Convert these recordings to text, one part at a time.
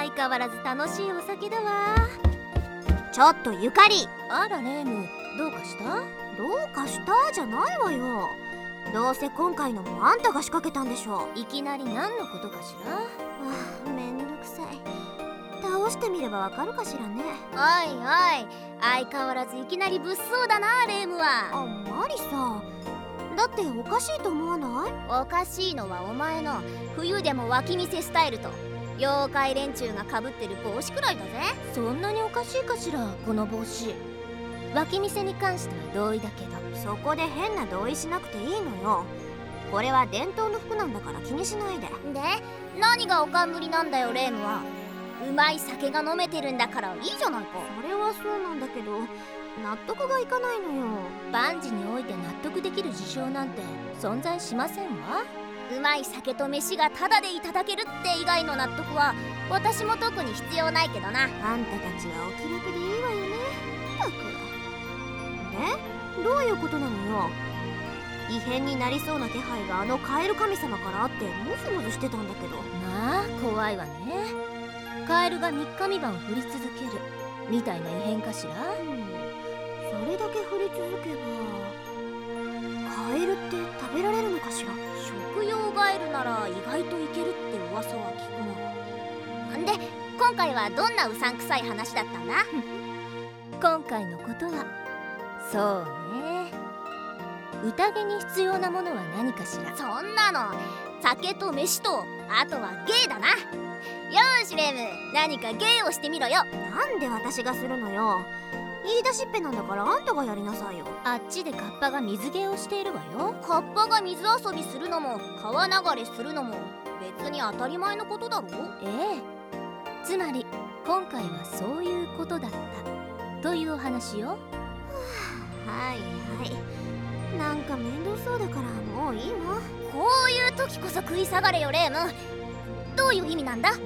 相変わらず楽しいお酒だわ。 ちょっとゆかり。 あらレム、どうかした？ どうかしたじゃないわよ。どうせ今回のもあんたが仕掛けたんでしょ。 いきなり何のことかしら？ めんどくさい。倒してみればわかるかしらね。 おいおい、相変わらずいきなり物騒だなレムは。 マリさ、だっておかしいと思わない？ おかしいのはお前の冬でも脇見せスタイルと妖怪連中がかぶってる帽子くらいだぜ。そんなにおかしいかしらこの帽子。脇見せに関しては同意だけど。 そこで変な同意しなくていいのよ。これは伝統の服なんだから気にしないで。 で何がおかんぶりなんだよレームは。うまい酒が飲めてるんだからいいじゃないか。 それはそうなんだけど納得がいかないのよ。 万事において納得できる事象なんて存在しませんわ。うまい酒と飯がタダでいただけるって以外の納得は私も特に必要ないけどな。 あんたたちはお気楽でいいわよね。ったく。でどういうことなのよ。異変になりそうな気配があのカエル神様からあってムズムズしてたんだけど。 まあ怖いわね。カエルが3日3晩降り続けるみたいな異変かしら。 それだけ降り続けばカエルって食べられるのかしら。 食用ガエルなら意外といけるって噂は聞くの。で今回はどんなうさんくさい話だったんだ？今回のことはそうね、宴に必要なものは何かしら。そんなの酒と飯とあとは芸だな。よーしレーム、何か芸をしてみろよ。 なんで私がするのよ。言い出しっぺなんだからあんたがやりなさいよ。 あっちでカッパが水芸をしているわよ。カッパが水遊びするのも川流れするのも別に当たり前のことだろ。ええ、つまり今回はそういうことだったというお話よ。 はいはい、なんか面倒そうだからもういいわ。 こういう時こそ食い下がれよレーム。どういう意味なんだ？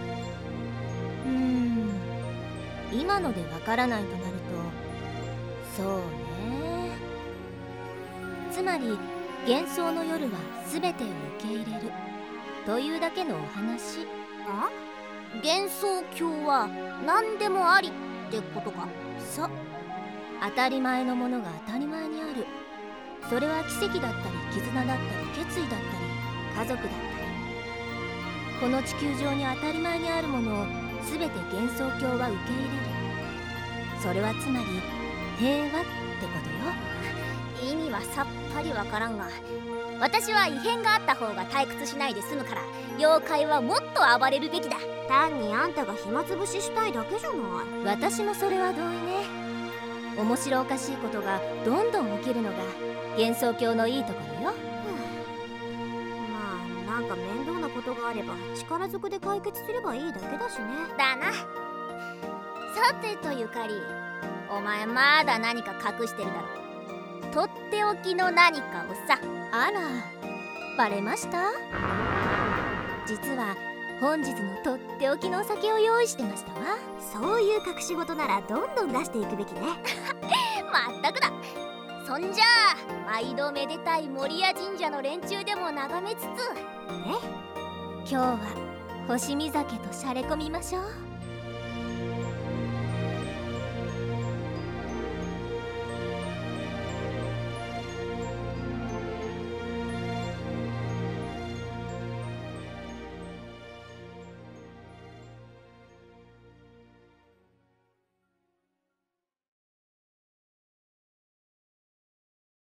今のでわからないとなると、そうね、つまり幻想の夜は全てを受け入れるというだけのお話。 あ？ 幻想郷は何でもありってことか。そう、当たり前のものが当たり前にある。それは奇跡だったり絆だったり決意だったり家族だったり、この地球上に当たり前にあるものを全て幻想郷は受け入れる。それはつまり平和ってことよ。意味はさっぱりわからんが、私は異変があった方が退屈しないで済むから妖怪はもっと暴れるべきだ。 単にあんたが暇つぶししたいだけじゃない。 私もそれは同意ね。面白おかしいことがどんどん起きるのが幻想郷のいいところよ。 まあなんか面倒なことがあれば力ずくで解決すればいいだけだしね。 だな。さてとゆかり、お前まだ何か隠してるだろ。とっておきの何かをさ。あら、バレました？実は本日のとっておきのお酒を用意してましたわ。 そういう隠し事ならどんどん出していくべきね。 まったくだ。そんじゃあ毎度めでたい守谷神社の連中でも眺めつつ、今日は星見酒としゃれ込みましょう。